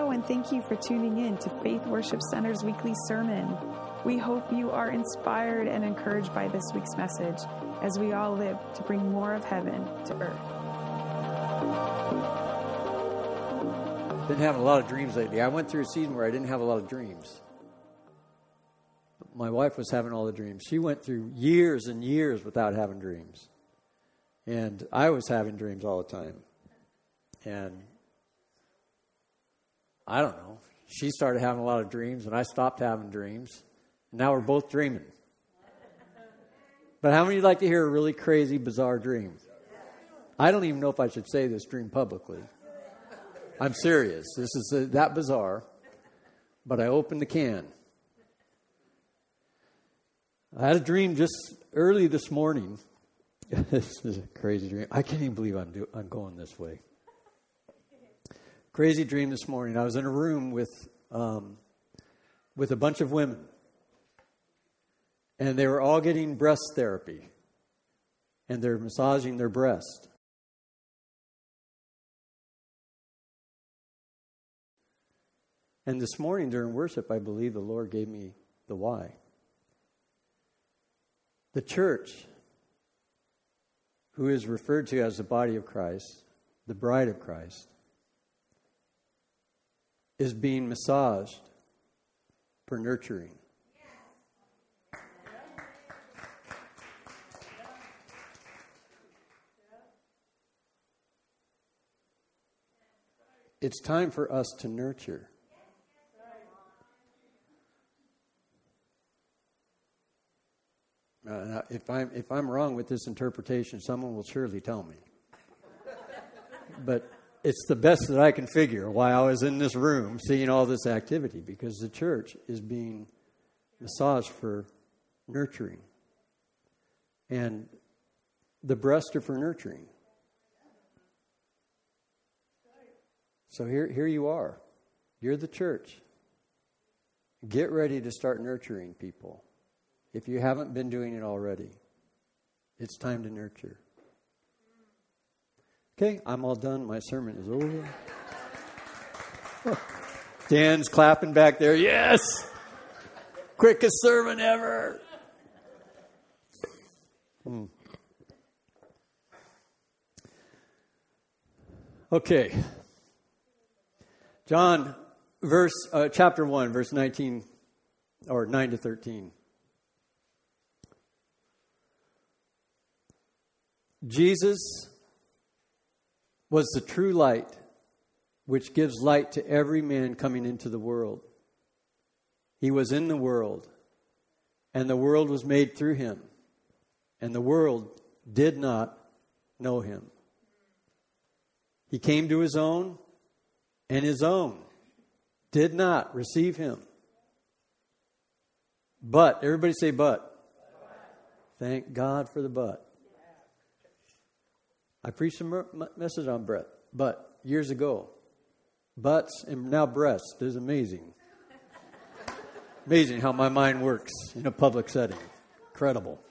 Hello, and thank you for tuning in to Faith Worship Center's weekly sermon. We hope you are inspired and encouraged by this week's message as we all live to bring more of heaven to earth. Been having a lot of dreams lately. I went through a season where I didn't have a lot of dreams. My wife was having all the dreams. She went through years and years without having dreams. And I was having dreams all the time. And I don't know. She started having a lot of dreams, and I stopped having dreams. Now we're both dreaming. But how many of you like to hear a really crazy, bizarre dream? I don't even know if I should say this dream publicly. I'm serious. This is that bizarre. But I opened the can. I had a dream just early this morning. This is a crazy dream. I can't even believe I'm going this way. Crazy dream this morning. I was in a room with a bunch of women. And they were all getting breast therapy. And they're massaging their breast. And this morning during worship, I believe the Lord gave me the why. The church, who is referred to as the body of Christ, the bride of Christ, is being massaged for nurturing. It's time for us to nurture. If I'm wrong with this interpretation, someone will surely tell me. But it's the best that I can figure while I was in this room seeing all this activity, because the church is being massaged for nurturing. And the breasts are for nurturing. So here you are. You're the church. Get ready to start nurturing people. If you haven't been doing it already, it's time to nurture. Okay, I'm all done. My sermon is over. Dan's clapping back there. Yes! Quickest sermon ever. Okay. John, chapter 1, verse 19, or 9 to 13. Jesus was the true light, which gives light to every man coming into the world. He was in the world, and the world was made through him, and the world did not know him. He came to his own, and his own did not receive him. But, everybody say but. Thank God for the but. I preached a message on but years ago. Butts and now breasts. It is amazing. Amazing how my mind works in a public setting. Incredible.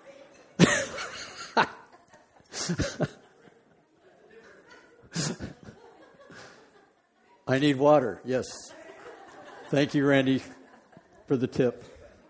I need water. Yes. Thank you, Randy, for the tip.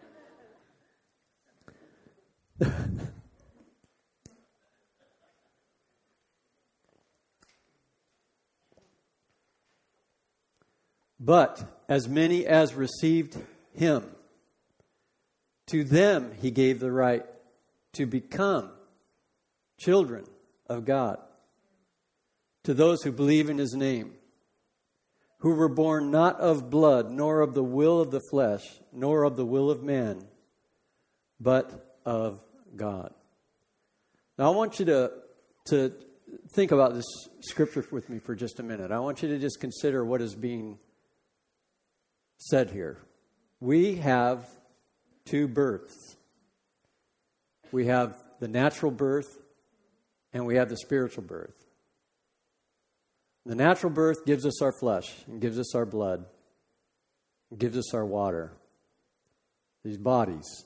But as many as received him, to them he gave the right to become children of God. To those who believe in his name, who were born not of blood, nor of the will of the flesh, nor of the will of man, but of God. Now I want you to think about this scripture with me for just a minute. I want you to just consider what is being said here. We have two births. We have the natural birth and we have the spiritual birth. The natural birth gives us our flesh and gives us our blood and gives us our water. These bodies.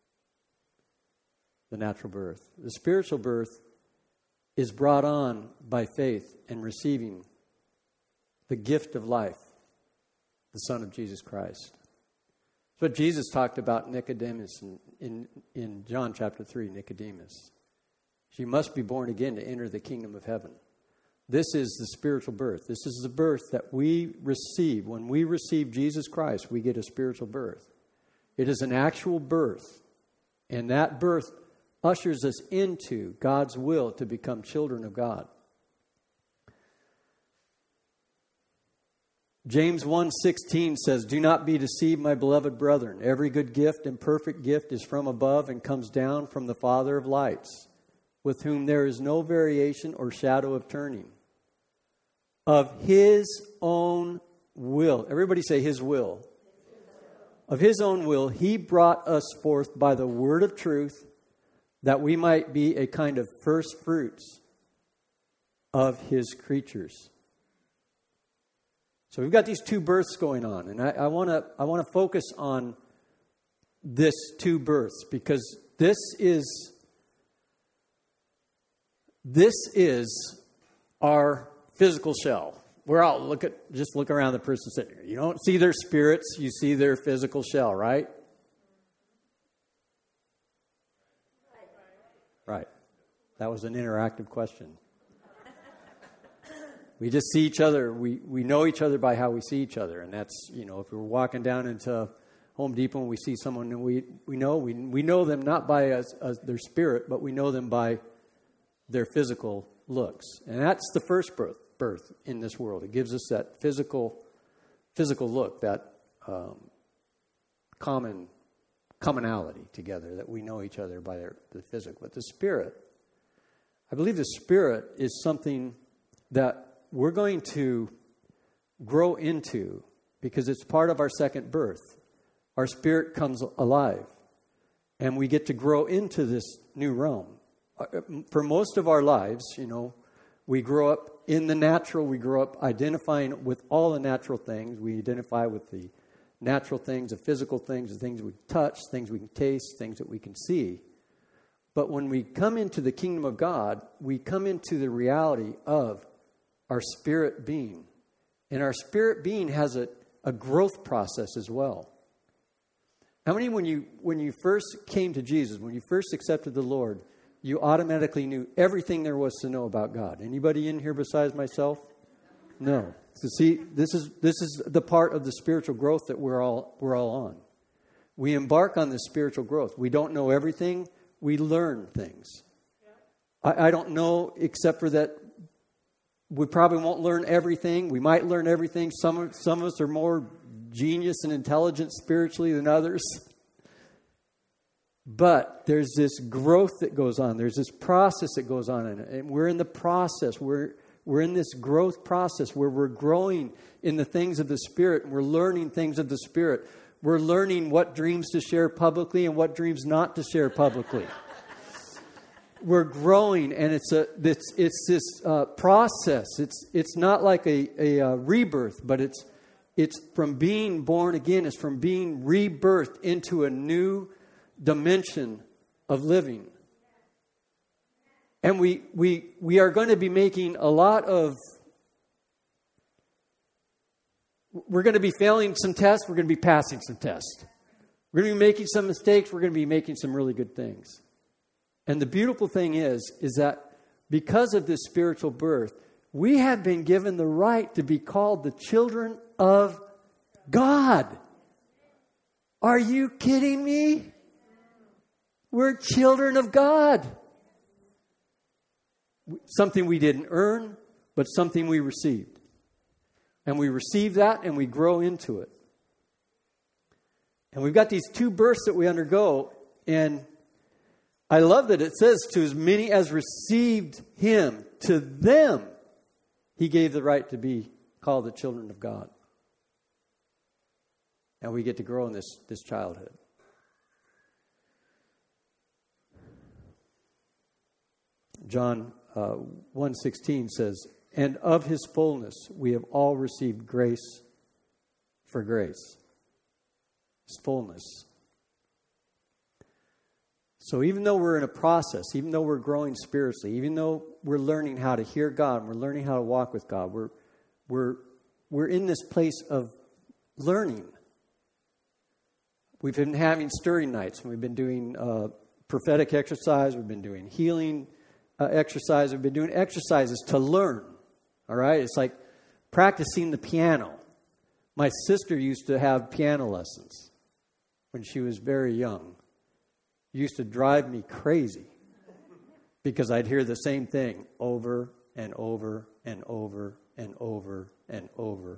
The natural birth. The spiritual birth is brought on by faith and receiving the gift of life the Son of Jesus Christ. That's what Jesus talked about Nicodemus in John chapter 3, Nicodemus. You must be born again to enter the kingdom of heaven. This is the spiritual birth. This is the birth that we receive. When we receive Jesus Christ, we get a spiritual birth. It is an actual birth. And that birth ushers us into God's will to become children of God. James 1:16 says, "Do not be deceived, my beloved brethren. Every good gift and perfect gift is from above and comes down from the Father of lights, with whom there is no variation or shadow of turning. Of His own will." Everybody say His will. Of His own will, He brought us forth by the word of truth, that we might be a kind of first fruits of His creatures. So we've got these two births going on, and I want to focus on this two births, because this is our physical shell. We're out, look around the person sitting here. You don't see their spirits, you see their physical shell, right? Right. That was an interactive question. We just see each other. We know each other by how we see each other. And that's, if we're walking down into Home Depot and we see someone and we know them not by their spirit, but we know them by their physical looks. And that's the first birth in this world. It gives us that physical look, that commonality together, that we know each other by the physical. But the spirit, I believe the spirit is something that we're going to grow into, because it's part of our second birth. Our spirit comes alive, and we get to grow into this new realm. For most of our lives, we grow up in the natural. We grow up identifying with all the natural things. We identify with the natural things, the physical things, the things we touch, things we can taste, things that we can see. But when we come into the kingdom of God, we come into the reality of our spirit being. And our spirit being has a growth process as well. How many, when you first came to Jesus, when you first accepted the Lord, you automatically knew everything there was to know about God? Anybody in here besides myself? No. So see, this is the part of the spiritual growth that we're all on. We embark on this spiritual growth. We don't know everything. We learn things. I don't know, except for that we probably won't learn everything. We might learn everything. Some of us are more genius and intelligent spiritually than others. But there's this growth that goes on. There's this process that goes on. And we're in the process. We're in this growth process where we're growing in the things of the Spirit. And we're learning things of the Spirit. We're learning what dreams to share publicly and what dreams not to share publicly. We're growing, and it's this process. It's not like a rebirth, but it's from being born again. It's from being rebirthed into a new dimension of living. And we are going to be making a lot of. We're going to be failing some tests. We're going to be passing some tests. We're going to be making some mistakes. We're going to be making some really good things. And the beautiful thing is that because of this spiritual birth, we have been given the right to be called the children of God. Are you kidding me? We're children of God. Something we didn't earn, but something we received. And we receive that and we grow into it. And we've got these two births that we undergo, and I love that it says, to as many as received Him, to them He gave the right to be called the children of God. And we get to grow in this childhood. John 1:16 says, "And of His fullness we have all received grace for grace." His fullness. So even though we're in a process, even though we're growing spiritually, even though we're learning how to hear God, and we're learning how to walk with God, we're in this place of learning. We've been having stirring nights, and we've been doing prophetic exercise. We've been doing healing exercise. We've been doing exercises to learn. All right? It's like practicing the piano. My sister used to have piano lessons when she was very young. It used to drive me crazy because I'd hear the same thing over and over and over and over and over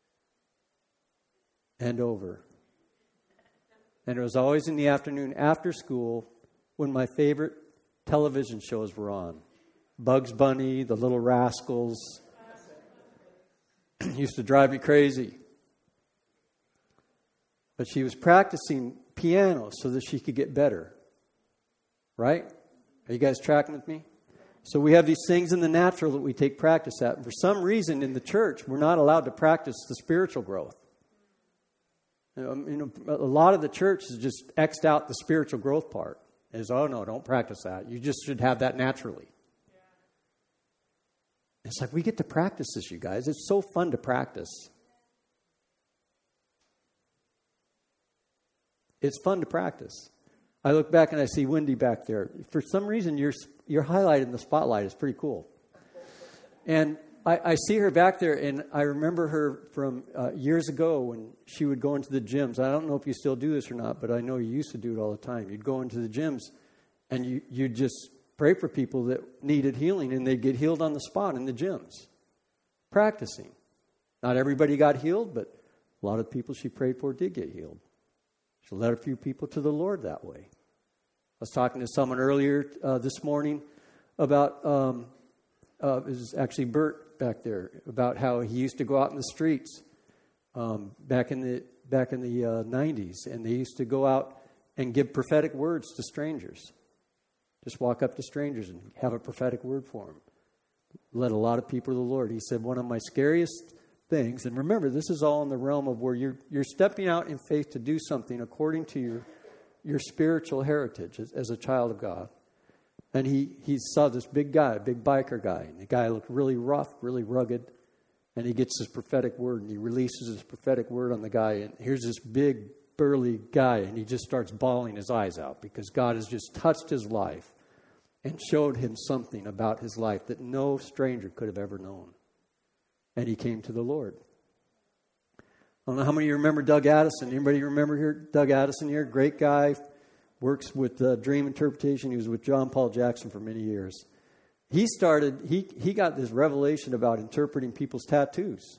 and over. And it was always in the afternoon after school when my favorite television shows were on. Bugs Bunny, The Little Rascals. Used to drive me crazy. But she was practicing piano so that she could get better. Right? Are you guys tracking with me? So we have these things in the natural that we take practice at. And for some reason in the church, we're not allowed to practice the spiritual growth. You know, a lot of the church has just X'd out the spiritual growth part. Is, oh no, don't practice that. You just should have that naturally. Yeah. It's like we get to practice this, you guys. It's so fun to practice. It's fun to practice. I look back and I see Wendy back there. For some reason, your highlight in the spotlight is pretty cool. And I see her back there, and I remember her from years ago when she would go into the gyms. I don't know if you still do this or not, but I know you used to do it all the time. You'd go into the gyms, and you'd just pray for people that needed healing, and they'd get healed on the spot in the gyms. Practicing. Not everybody got healed, but a lot of people she prayed for did get healed. She led a few people to the Lord that way. I was talking to someone earlier this morning about, it was actually Bert back there, about how he used to go out in the streets back in the 90s, and they used to go out and give prophetic words to strangers. Just walk up to strangers and have a prophetic word for them. Led a lot of people to the Lord. He said, one of my scariest things, and remember, this is all in the realm of where you're stepping out in faith to do something according to your spiritual heritage as a child of God. And he saw this big guy, a big biker guy. And the guy looked really rough, really rugged. And he gets this prophetic word, and he releases his prophetic word on the guy. And here's this big, burly guy, and he just starts bawling his eyes out because God has just touched his life and showed him something about his life that no stranger could have ever known. And he came to the Lord. I don't know how many of you remember Doug Addison. Anybody remember here? Doug Addison here? Great guy. Works with dream interpretation. He was with John Paul Jackson for many years. He got this revelation about interpreting people's tattoos.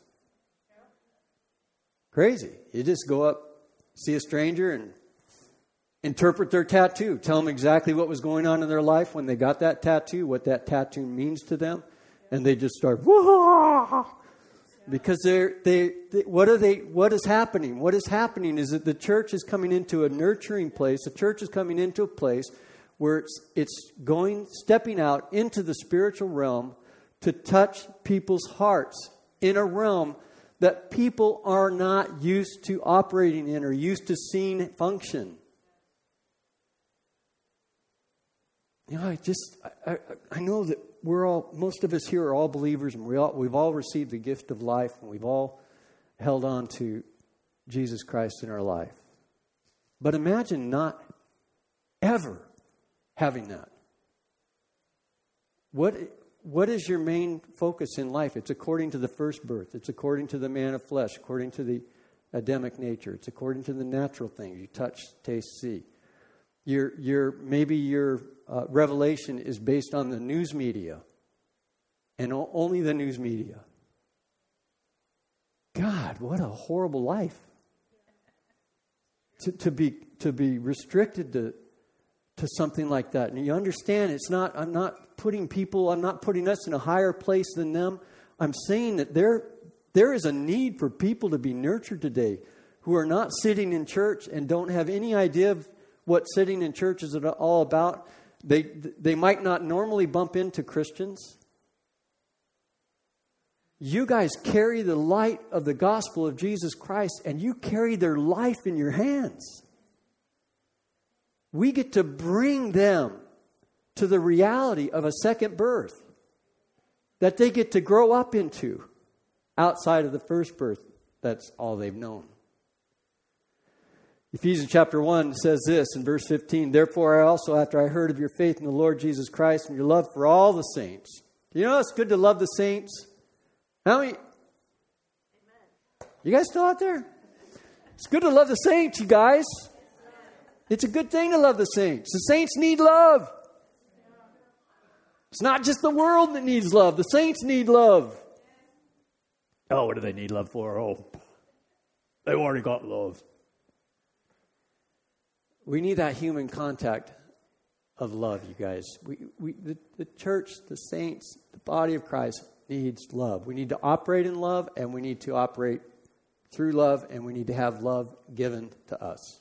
Crazy. You just go up, see a stranger, and interpret their tattoo. Tell them exactly what was going on in their life when they got that tattoo, what that tattoo means to them. And they just start, whoa! Because what is happening? What is happening is that the church is coming into a nurturing place. The church is coming into a place where it's stepping out into the spiritual realm to touch people's hearts in a realm that people are not used to operating in or used to seeing function. You know, I know that most of us here are all believers, and we've all received the gift of life, and we've all held on to Jesus Christ in our life. But imagine not ever having that. What is your main focus in life? It's according to the first birth. It's according to the man of flesh, according to the Adamic nature. It's according to the natural things you touch, taste, see. Maybe your revelation is based on the news media, and only the news media. God, what a horrible life! To be restricted to something like that. And you understand, I'm not putting us in a higher place than them. I'm saying that there is a need for people to be nurtured today who are not sitting in church and don't have any idea of what sitting in church is all about. They might not normally bump into Christians. You guys carry the light of the gospel of Jesus Christ, and you carry their life in your hands. We get to bring them to the reality of a second birth that they get to grow up into outside of the first birth. That's all they've known Ephesians chapter 1 says this in verse 15, "Therefore I also, after I heard of your faith in the Lord Jesus Christ and your love for all the saints." You know it's good to love the saints? How many? You guys still out there? It's good to love the saints, you guys. It's a good thing to love the saints. The saints need love. It's not just the world that needs love. The saints need love. Oh, what do they need love for? Oh, they've already got love. We need that human contact of love, you guys. The church, the saints, the body of Christ needs love. We need to operate in love, and we need to operate through love, and we need to have love given to us.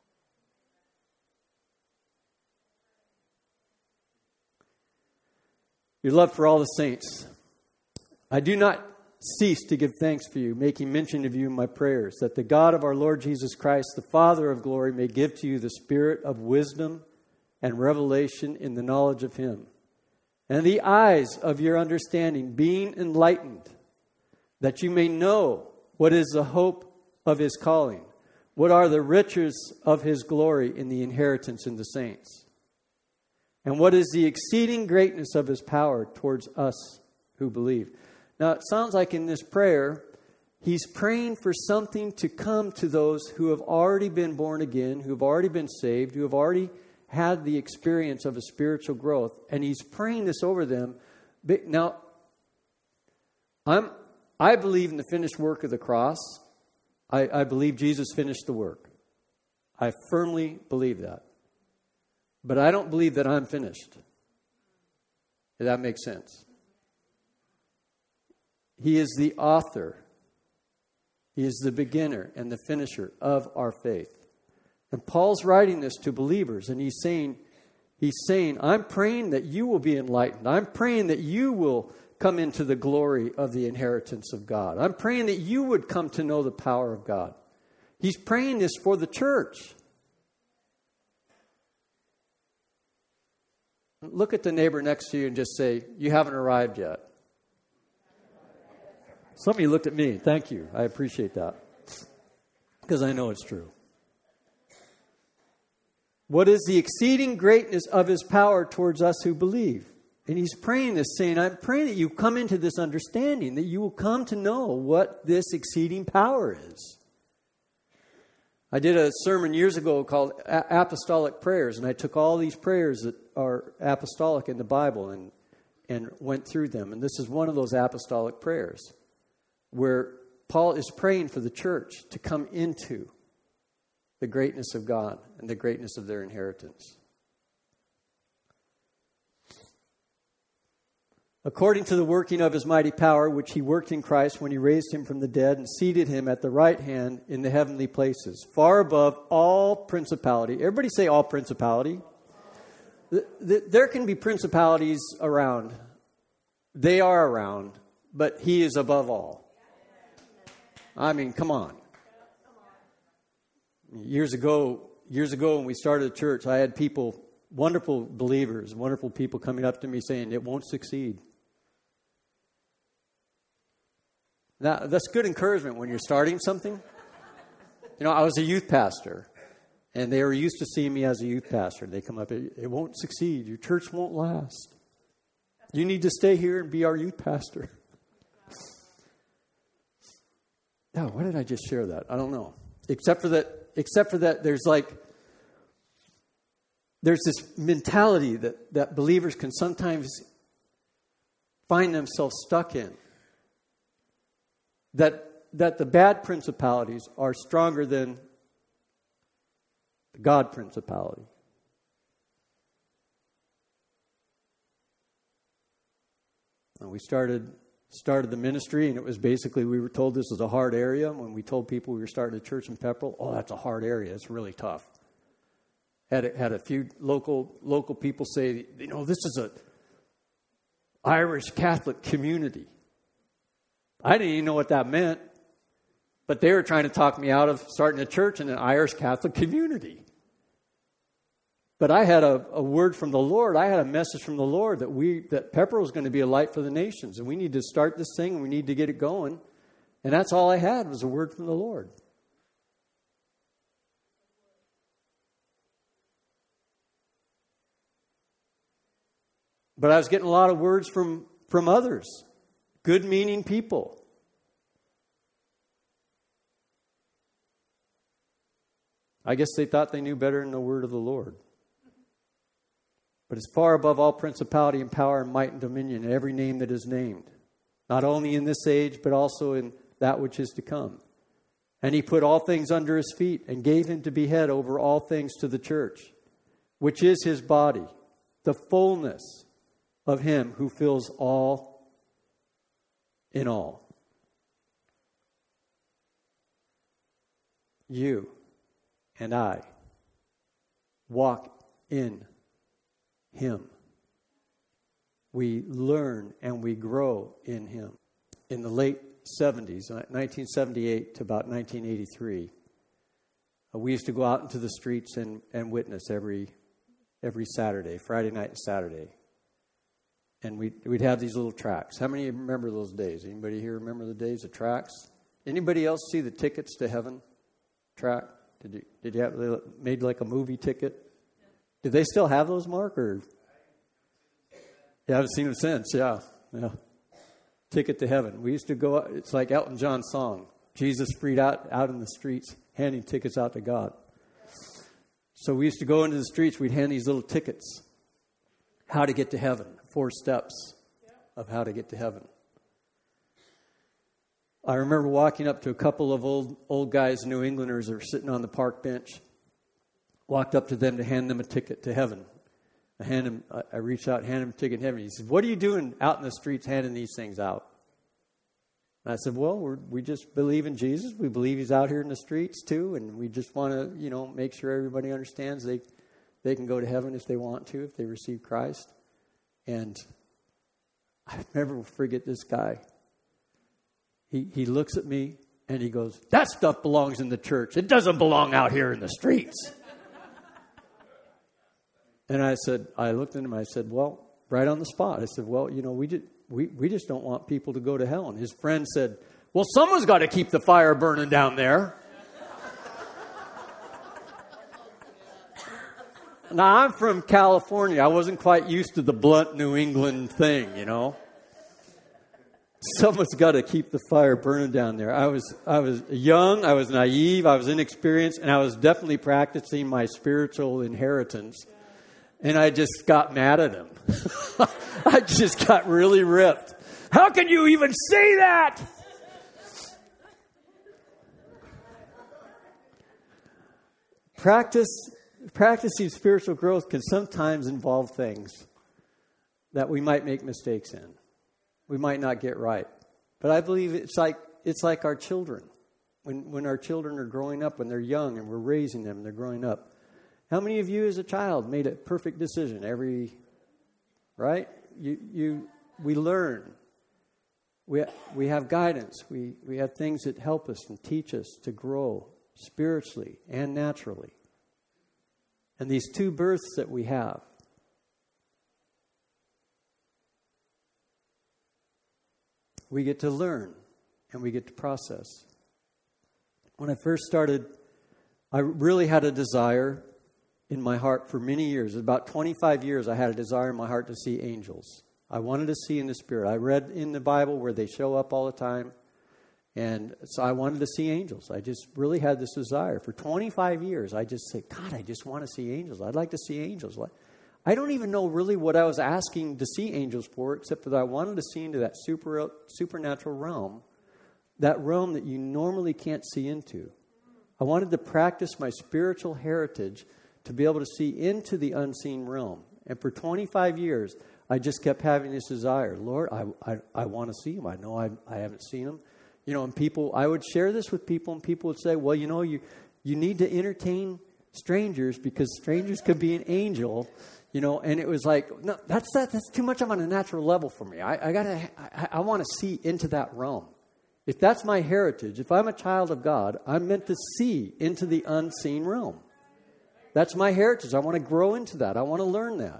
Your love for all the saints. I do not cease to give thanks for you, making mention of you in my prayers, that the God of our Lord Jesus Christ, the Father of glory, may give to you the spirit of wisdom and revelation in the knowledge of him, and the eyes of your understanding being enlightened, that you may know what is the hope of his calling, what are the riches of his glory in the inheritance in the saints, and what is the exceeding greatness of his power towards us who believe. Now, it sounds like in this prayer, he's praying for something to come to those who have already been born again, who have already been saved, who have already had the experience of a spiritual growth. And he's praying this over them. Now, I believe in the finished work of the cross. I believe Jesus finished the work. I firmly believe that. But I don't believe that I'm finished. If that makes sense. He is the author. He is the beginner and the finisher of our faith. And Paul's writing this to believers, and he's saying, I'm praying that you will be enlightened. I'm praying that you will come into the glory of the inheritance of God. I'm praying that you would come to know the power of God. He's praying this for the church. Look at the neighbor next to you and just say, you haven't arrived yet. Some of you looked at me. Thank you. I appreciate that. Because I know it's true. What is the exceeding greatness of his power towards us who believe? And he's praying this, saying, I'm praying that you come into this understanding, that you will come to know what this exceeding power is. I did a sermon years ago called Apostolic Prayers, and I took all these prayers that are apostolic in the Bible and went through them. And this is one of those apostolic prayers, where Paul is praying for the church to come into the greatness of God and the greatness of their inheritance. According to the working of his mighty power, which he worked in Christ when he raised him from the dead and seated him at the right hand in the heavenly places, far above all principality. Everybody say all principality. There can be principalities around. They are around, but he is above all. I mean, come on. Years ago when we started the church, I had people, wonderful believers, wonderful people coming up to me saying, it won't succeed. Now, that's good encouragement when you're starting something. You know, I was a youth pastor, and they were used to seeing me as a youth pastor. They come up, it won't succeed. Your church won't last. You need to stay here and be our youth pastor. Now, why did I just share that? I don't know. Except for that, there's this mentality that believers can sometimes find themselves stuck in. That the bad principalities are stronger than the God principality. And we started the ministry, and it was basically, we were told this was a hard area. When we told people we were starting a church in Pepperell, oh, that's a hard area. It's really tough. Had a few local people say, you know, this is a Irish Catholic community. I didn't even know what that meant, but they were trying to talk me out of starting a church in an Irish Catholic community. But I had a word from the Lord. I had a message from the Lord that Pepperell was going to be a light for the nations, and we need to start this thing, and we need to get it going. And that's all I had was a word from the Lord. But I was getting a lot of words from others, good-meaning people. I guess they thought they knew better than the word of the Lord. But it's far above all principality and power and might and dominion and every name that is named, not only in this age, but also in that which is to come. And he put all things under his feet and gave him to be head over all things to the church, which is his body, the fullness of him who fills all in all. You and I walk in him. We learn and we grow in him. In the late 70s, 1978 to about 1983, we used to go out into the streets and witness every Saturday, Friday night and Saturday. And we'd have these little tracts. How many of you remember those days? Anybody here remember the days of tracts? Anybody else see the Tickets to Heaven tract? Did you have they made like a movie ticket? Do they still have those, Mark? Or yeah, I haven't seen them since. Yeah. Ticket to Heaven. We used to go. It's like Elton John's song. Jesus freed out in the streets, handing tickets out to God. So we used to go into the streets. We'd hand these little tickets. How to get to heaven. 4 steps of how to get to heaven. I remember walking up to a couple of old guys, New Englanders, that were sitting on the park bench. Walked up to them to hand them a ticket to heaven. I reached out and handed him a ticket to heaven. He said, "What are you doing out in the streets handing these things out?" And I said, "Well, we just believe in Jesus. We believe he's out here in the streets too, and we just want to, make sure everybody understands they can go to heaven if they want to, if they receive Christ." And I never will forget this guy. He looks at me and he goes, "That stuff belongs in the church. It doesn't belong out here in the streets." And I looked at him, I said, "Well," right on the spot, I said, "Well, we just don't want people to go to hell." And his friend said, "Well, someone's got to keep the fire burning down there." Now, I'm from California. I wasn't quite used to the blunt New England thing, Someone's got to keep the fire burning down there. I was young, I was naive, I was inexperienced, and I was definitely practicing my spiritual inheritance. And I just got mad at him. I just got really ripped. How can you even say that? Practicing spiritual growth can sometimes involve things that we might make mistakes in. We might not get right. But I believe it's like our children. When our children are growing up, when they're young and we're raising them, they're growing up. How many of you as a child made a perfect decision right? We learn. We have guidance. We have things that help us and teach us to grow spiritually and naturally. And these 2 births that we have, we get to learn and we get to process. When I first started, I really had a desire in my heart for many years. About 25 years, I had a desire in my heart to see angels. I wanted to see in the Spirit. I read in the Bible where they show up all the time. And so I wanted to see angels. I just really had this desire. For 25 years, I just said, "God, I just want to see angels. I'd like to see angels." I don't even know really what I was asking to see angels for, except that I wanted to see into that supernatural realm, that realm that you normally can't see into. I wanted to practice my spiritual heritage to be able to see into the unseen realm. And for 25 years, I just kept having this desire. Lord, I want to see him. I know I haven't seen him. And people, I would share this with people, and people would say, "Well, you need to entertain strangers because strangers could be an angel." And it was like, no, that's too much on a natural level for me. I want to see into that realm. If that's my heritage, if I'm a child of God, I'm meant to see into the unseen realm. That's my heritage. I want to grow into that. I want to learn that.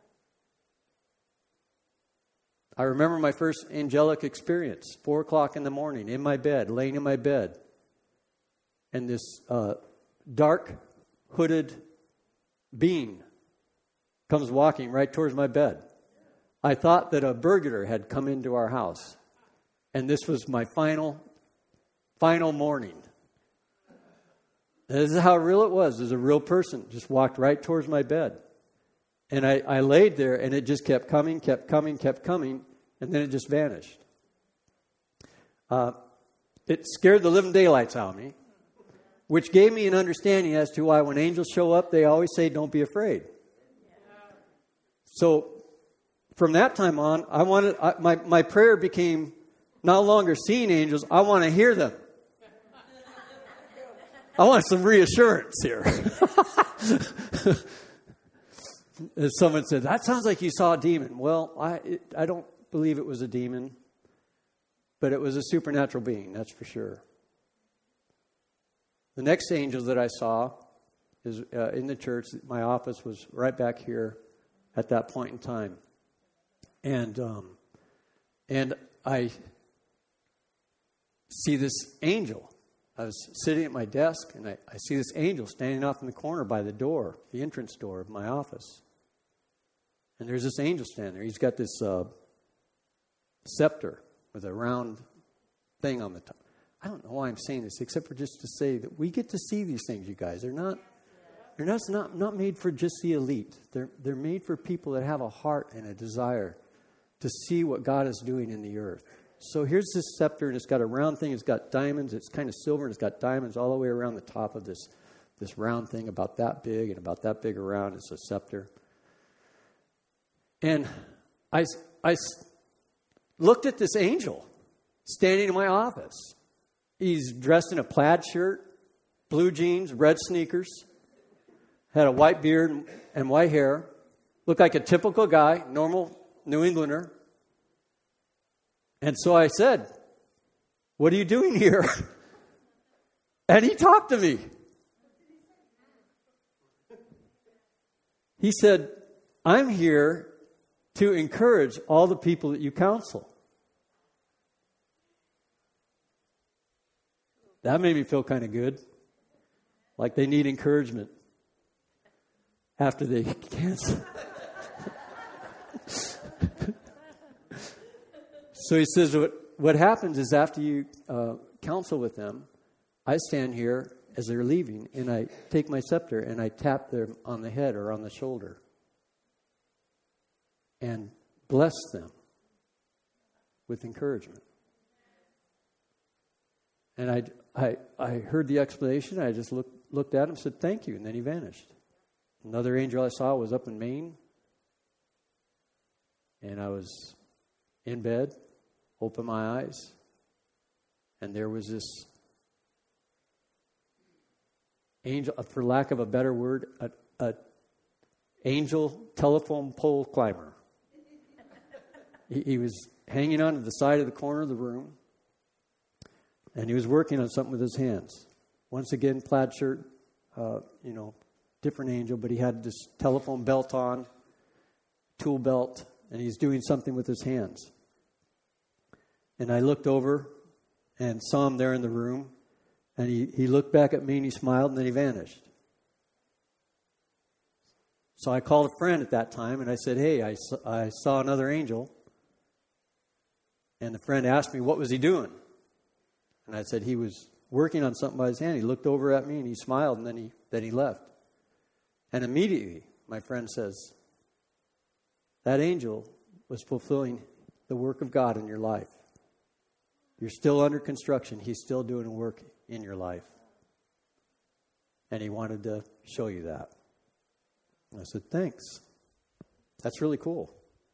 I remember my first angelic experience, 4 o'clock in the morning, in my bed, laying in my bed. And this dark, hooded being comes walking right towards my bed. I thought that a burglar had come into our house. And this was my final morning. This is how real it was. There's a real person just walked right towards my bed. And I laid there, and it just kept coming, and then it just vanished. It scared the living daylights out of me, which gave me an understanding as to why when angels show up, they always say, don't be afraid. So from that time on, my prayer became no longer seeing angels. I want to hear them. I want some reassurance here. Someone said, that sounds like you saw a demon. Well, I don't believe it was a demon, but it was a supernatural being, that's for sure. The next angel that I saw is in the church. My office was right back here at that point in time. And I see this angel. I was sitting at my desk, and I see this angel standing off in the corner by the door, the entrance door of my office. And there's this angel standing there. He's got this scepter with a round thing on the top. I don't know why I'm saying this, except for just to say that we get to see these things, you guys. They're not made for just the elite. They're made for people that have a heart and a desire to see what God is doing in the earth. So here's this scepter, and it's got a round thing. It's got diamonds. It's kind of silver, and it's got diamonds all the way around the top of this round thing, about that big and about that big around. It's a scepter. And I looked at this angel standing in my office. He's dressed in a plaid shirt, blue jeans, red sneakers, had a white beard and white hair, looked like a typical guy, normal New Englander. And so I said, what are you doing here? And he talked to me. He said, I'm here to encourage all the people that you counsel. That made me feel kind of good. Like they need encouragement after they cancel. So he says, what happens is after you counsel with them, I stand here as they're leaving, and I take my scepter and I tap them on the head or on the shoulder and bless them with encouragement. And I heard the explanation. I just looked at him and said, thank you, and then he vanished. Another angel I saw was up in Maine, and I was in bed, opened my eyes, and there was this angel, for lack of a better word, a angel telephone pole climber. He was hanging onto the side of the corner of the room, and he was working on something with his hands. Once again, plaid shirt, different angel, but he had this telephone belt on, tool belt, and he's doing something with his hands. And I looked over and saw him there in the room, and he looked back at me and he smiled, and then he vanished. So I called a friend at that time, and I said, hey, I saw another angel. And the friend asked me, what was he doing? And I said, he was working on something by his hand. He looked over at me and he smiled, and then he left. And immediately, my friend says, that angel was fulfilling the work of God in your life. You're still under construction. He's still doing a work in your life. And he wanted to show you that. And I said, thanks. That's really cool.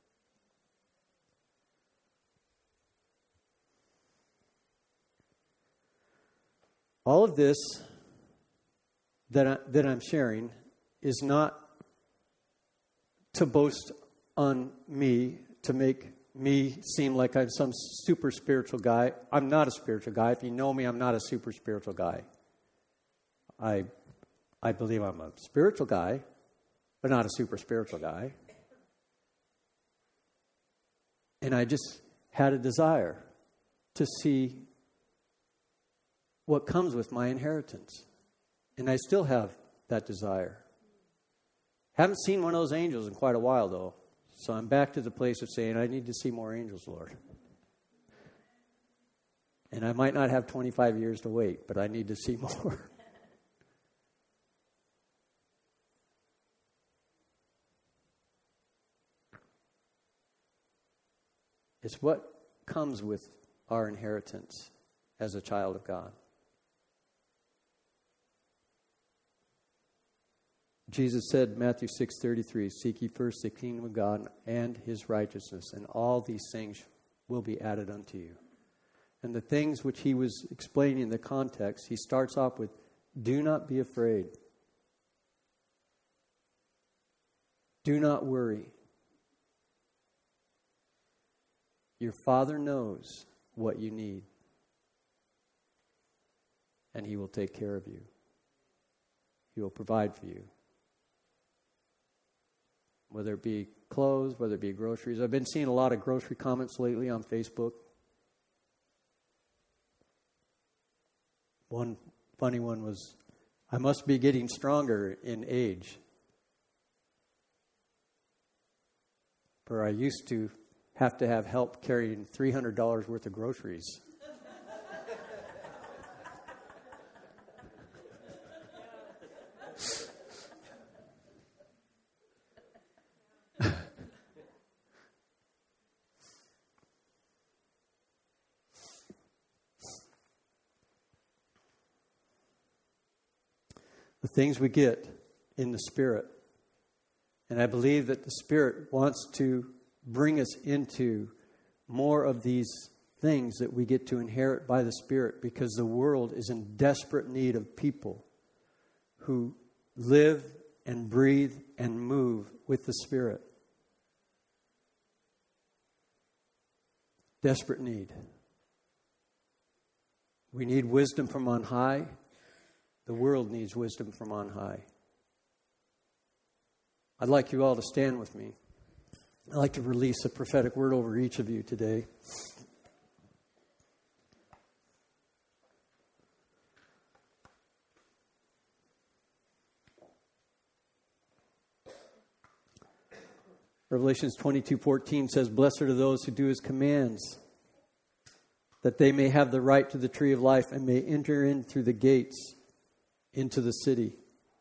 All of this that I'm sharing is not to boast on me, to make me seem like I'm some super spiritual guy. I'm not a spiritual guy. If you know me, I'm not a super spiritual guy. I believe I'm a spiritual guy, but not a super spiritual guy. And I just had a desire to see what comes with my inheritance. And I still have that desire. Haven't seen one of those angels in quite a while, though. So I'm back to the place of saying, I need to see more angels, Lord. And I might not have 25 years to wait, but I need to see more. It's what comes with our inheritance as a child of God. Jesus said, Matthew 6:33, seek ye first the kingdom of God and his righteousness, and all these things will be added unto you. And the things which he was explaining in the context, he starts off with, do not be afraid. Do not worry. Your Father knows what you need, and he will take care of you. He will provide for you. Whether it be clothes, whether it be groceries. I've been seeing a lot of grocery comments lately on Facebook. One funny one was, I must be getting stronger in age. For I used to have to have help carrying $300 worth of groceries. The things we get in the Spirit. And I believe that the Spirit wants to bring us into more of these things that we get to inherit by the Spirit, because the world is in desperate need of people who live and breathe and move with the Spirit. Desperate need. We need wisdom from on high. The world needs wisdom from on high. I'd like you all to stand with me. I'd like to release a prophetic word over each of you today. Revelations 22:14 says, blessed are those who do his commands, that they may have the right to the tree of life and may enter in through the gates into the city.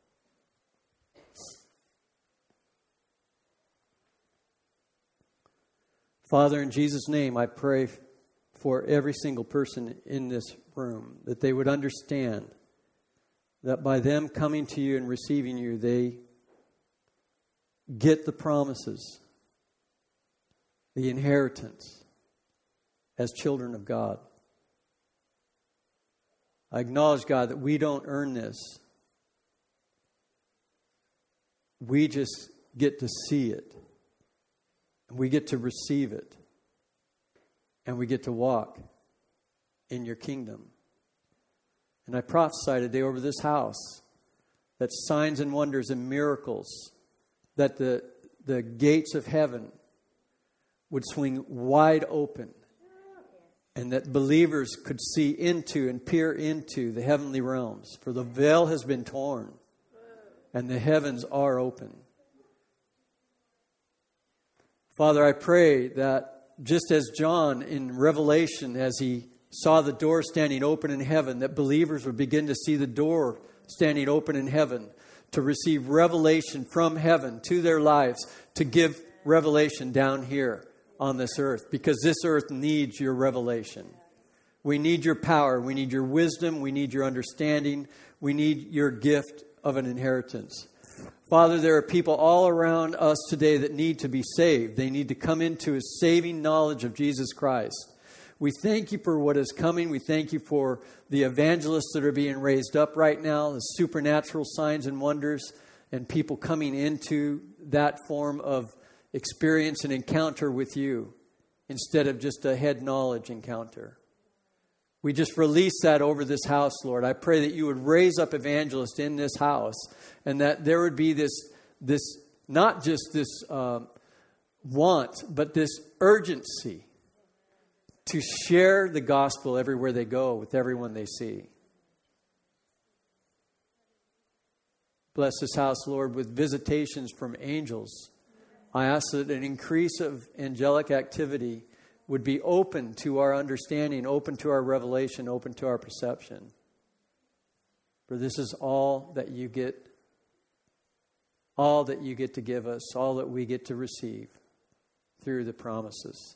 Father, in Jesus' name, I pray for every single person in this room, that they would understand that by them coming to you and receiving you, they get the promises, the inheritance as children of God. I acknowledge, God, that we don't earn this. We just get to see it. And we get to receive it. And we get to walk in your kingdom. And I prophesy today over this house that signs and wonders and miracles, that the gates of heaven would swing wide open, and that believers could see into and peer into the heavenly realms. For the veil has been torn, and the heavens are open. Father, I pray that just as John in Revelation, as he saw the door standing open in heaven, that believers would begin to see the door standing open in heaven to receive revelation from heaven to their lives, to give revelation down here on this earth, because this earth needs your revelation. We need your power. We need your wisdom. We need your understanding. We need your gift of an inheritance. Father, there are people all around us today that need to be saved. They need to come into a saving knowledge of Jesus Christ. We thank you for what is coming. We thank you for the evangelists that are being raised up right now, the supernatural signs and wonders, and people coming into that form of experience and encounter with you instead of just a head knowledge encounter. We just release that over this house, Lord. I pray that you would raise up evangelists in this house, and that there would be this not just this want, but this urgency to share the gospel everywhere they go with everyone they see. Bless this house, Lord, with visitations from angels I ask that an increase of angelic activity would be open to our understanding, open to our revelation, open to our perception. For this is all that you get to give us, all that we get to receive through the promises.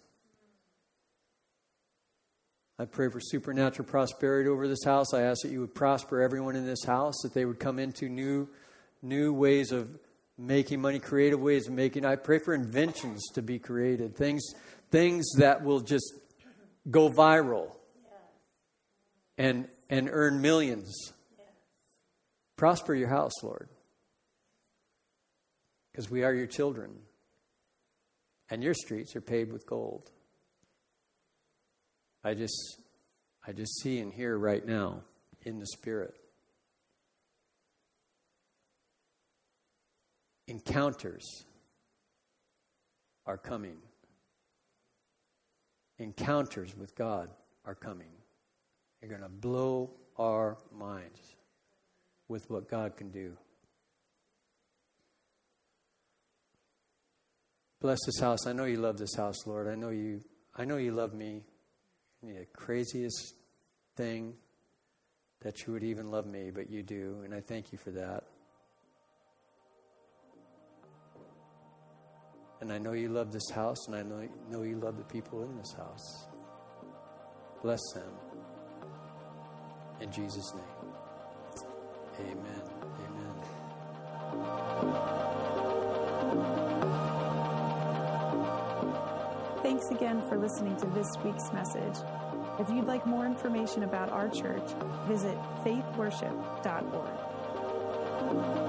I pray for supernatural prosperity over this house. I ask that you would prosper everyone in this house, that they would come into new ways of making money, creative ways of making. I pray for inventions to be created, things that will just go viral and earn millions. Prosper your house, Lord, because we are your children, and your streets are paved with gold. I just see and hear right now in the Spirit. Encounters are coming. Encounters with God are coming. They're going to blow our minds with what God can do. Bless this house. I know you love this house, Lord. I know you love me. The craziest thing that you would even love me, but you do, and I thank you for that. And I know you love this house, and I know you love the people in this house. Bless them. In Jesus' name. Amen. Thanks again for listening to this week's message. If you'd like more information about our church, visit faithworship.org.